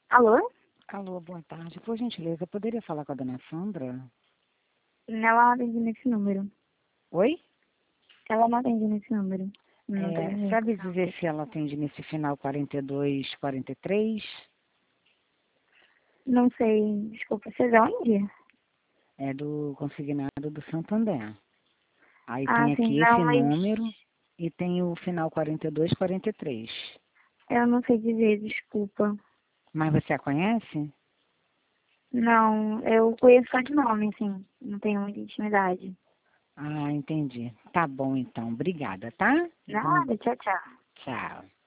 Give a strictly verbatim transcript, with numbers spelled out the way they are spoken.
Alô? Alô, boa tarde. Por gentileza, eu poderia falar com a dona Sandra? Ela não atende nesse número. Oi? Ela não atende nesse número. Não tem É, ninguém. sabe dizer se ela atende nesse final quarenta e dois, quarenta e três? Não sei. Desculpa, você é de onde? É do consignado do Santander. Aí Ah, tem sim. aqui esse Não, mas número e tem o final quarenta e dois, quarenta e três. eu não sei dizer, desculpa. Mas você a conhece? Não, eu conheço só de nome, assim. Não tenho muita intimidade. Ah, entendi. Tá bom então. Obrigada, tá? Bom, Nada, tchau, tchau. tchau.